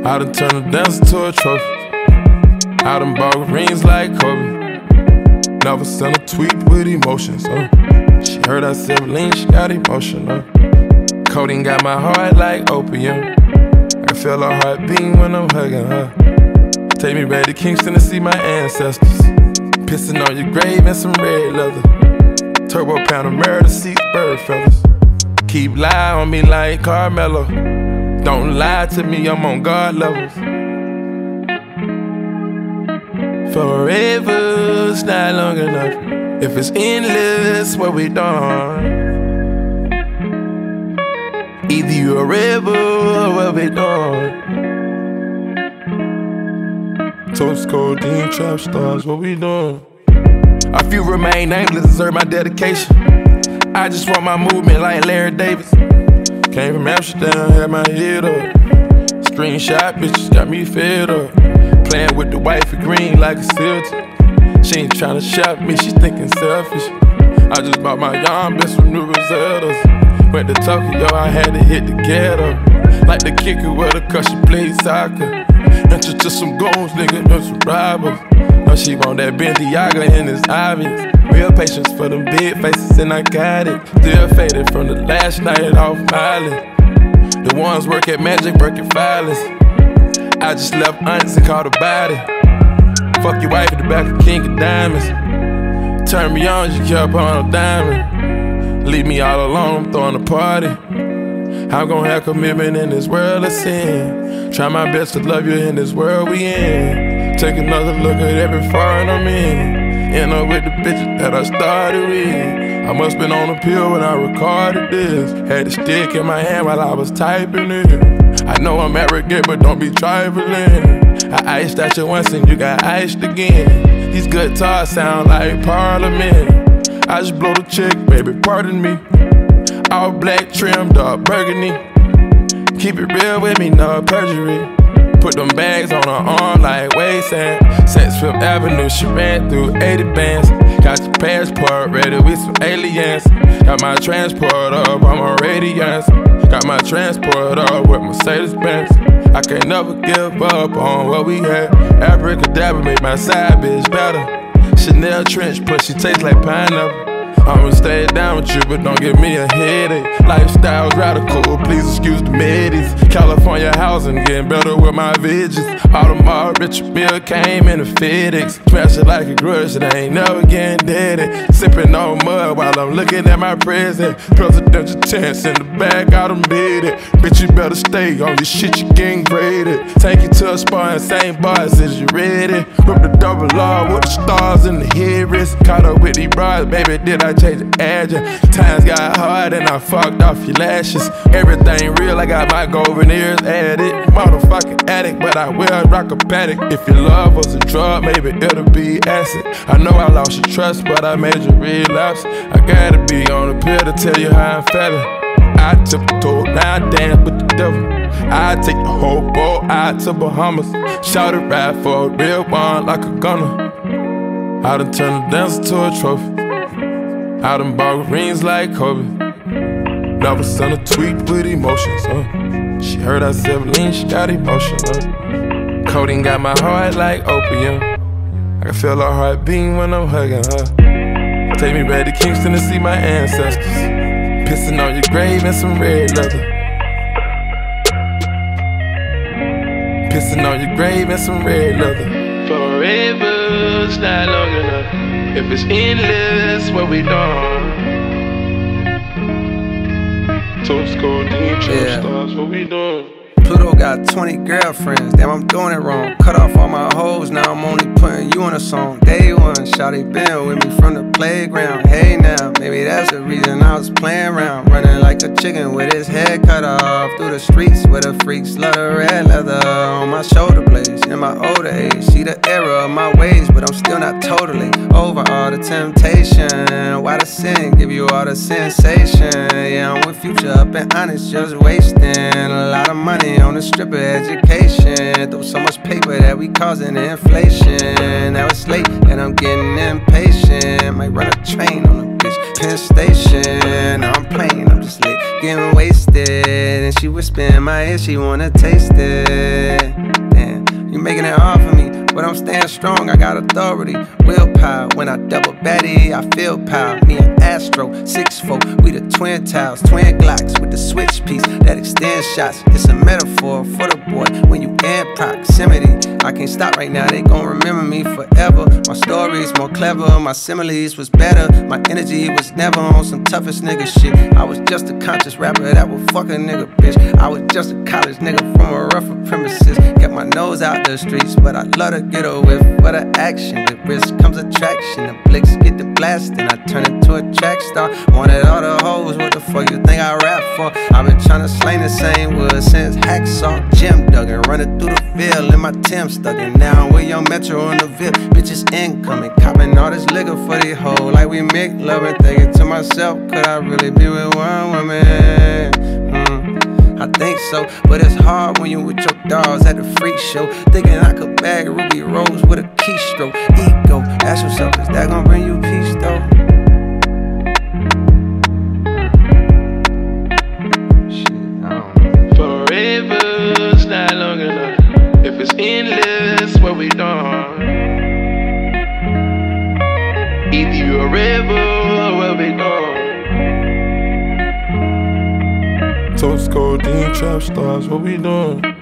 I done turned a dancer to a trophy. I done bought rings like Kobe. Never sent a tweet with emotions. She heard I said lean, she got emotional. Codeine got my heart like opium. I can feel her heart beating when I'm hugging her. Take me back to Kingston to see my ancestors. Pissing on your grave in some red leather. Turbo Panamera to see bird feathers. Keep lying on me like Carmelo. Don't lie to me, I'm on God levels. Forever's not long enough. If it's endless, what we done? Either you a rebel or what we done? Toast, codeine, trap stars, what we doing? A few remain nameless, deserve my dedication. I just want my movement like Larry Davis. Came from Amsterdam, had my head up. Screenshot bitches got me fed up. Playing with the wifey green like a silty. She ain't tryna shop me, she thinking selfish. I just bought my young bitch from New Rosettas. Went to Tokyo, I had to hit the ghetto. Like the kicker with her cause she played soccer. Entered to some goons, nigga, them some robbers. Now she want that Bentiaga and it's obvious. Real patience for them big faces and I got it. Still faded from the last night off Miley. The ones work at Magic, work at Filers. I just left aunts and caught a body. Fuck your wife at the back of King of Diamonds. Turn me on, she kept on a diamond. Leave me all alone, I'm throwing a party. I'm gon' have commitment in this world of sin. Try my best to love you in this world we in. Take another look at every foreign I'm in. End up with the bitches that I started with. I must been on a pill when I recorded this. Had a stick in my hand while I was typing it. I know I'm arrogant, but don't be trifling. I iced at you once and you got iced again. These guitars sound like Parliament. I just blow the chick, baby, pardon me. All black trim, dark burgundy. Keep it real with me, no perjury. Put them bags on her arm like waistband. Sex Fifth Avenue, she ran through 80 bands. Got your passport ready with some aliens. Got my transport up, I'm a radiance. Got my transport up with Mercedes-Benz. I can't never give up on what we had. Abracadabra make my side bitch better. Chanel trench pussy tastes like pineapple. I'ma stay down with you, but don't give me a headache. Lifestyle's radical, please excuse the middies. California housing, getting better with my veggies. Audemars Richard Mille came in a FedEx. Smash it like a grudge, it ain't never getting dead. Sipping on mud while I'm looking at my present. Presidential chance in the bag, I done bid it. Bitch, you better stay on your shit, you getting graded. Take you to a spot and same bars as you ready. Whip the double R with the stars in the headrest. Caught up with these bras, baby, did I change the address? Times got hard and I fucked off your lashes. Everything real, I got my golden ears added. Motherfucking addict, but I will rock a paddock. If your love was a drug, maybe it'll be acid. I know I lost your trust, but I made you relapse. I gotta be on a pill to tell you how I'm feeling. I tiptoe, now I dance with the devil. I take the whole boat out to Bahamas. Shout it right for a real one like a gunner. I done turned a dancer to a trophy. I done bought rings like Kobe. Never sent a tweet with emotions. She heard I said lean, she got emotional. Codeine got my heart like opium. I can feel her heart beating when I'm hugging her. Take me back to Kingston to see my ancestors. Pissing on your grave in some red leather. Pissing on your grave in some red leather. Forever's not long enough. If it's endless, what we done? Toast, codeine, trap stars, what we doing? Pluto got 20 girlfriends, damn I'm doing it wrong. Cut off all my hoes, now I'm only putting you on a song. Day one, shawty been with me from the playground. Hey now, maybe that's the reason I was playing around. Running like a chicken with his head cut off. Through the streets where the freaks love the red leather on my shoulder blades. In my older age, see the error of my ways, but I'm still not totally over all the temptation. Why the sin give you all the sensation? Yeah, I'm with Future up and honest, just wasting a lot of money on the stripper education. Through so much paper that we causing inflation. Now it's late and I'm getting impatient. Might run a train on the bitch Penn Station. Now I'm playing, I'm just lit, getting wasted. And she whisper in my ear, she wanna taste it. Damn, you making it hard for me, but I'm staying strong, I got authority. Willpower, when I double Betty, I feel power. Me and Astro, 6'4", we the twin towers, twin Glocks with the switch piece that extends shots. It's a metaphor for the boy when you in proximity. I can't stop right now, they gon' remember me forever. My story's more clever, my similes was better. My energy was never on some toughest nigga shit. I was just a conscious rapper that would fuck a nigga, bitch. I was just a college nigga from a rougher premises. Kept my nose out the streets, but I love to get a whiff for the action. With risk comes attraction. The blicks get the blast, and I turn into a track star. Wanted all the hoes, what the fuck you think I rap for? I've been tryna slay the same wood since Hacksaw. Jim Duggan, running through the Ville in my Tim stuck. And now I'm with Young Metro on the Ville. Bitches incoming, copping all this liquor for the hoe. Like we make love and thinking to myself, could I really be with one woman? I think so, but it's hard when you with your dogs at the freak show. Thinking I could bag Ruby Rose with a keystroke. Ego, ask yourself, is that gonna bring you peace though? Shit, I don't know. Forever's not long enough. If it's endless, what we done? Either you a river or what we done? Toast codeine, trap stars, what we doing?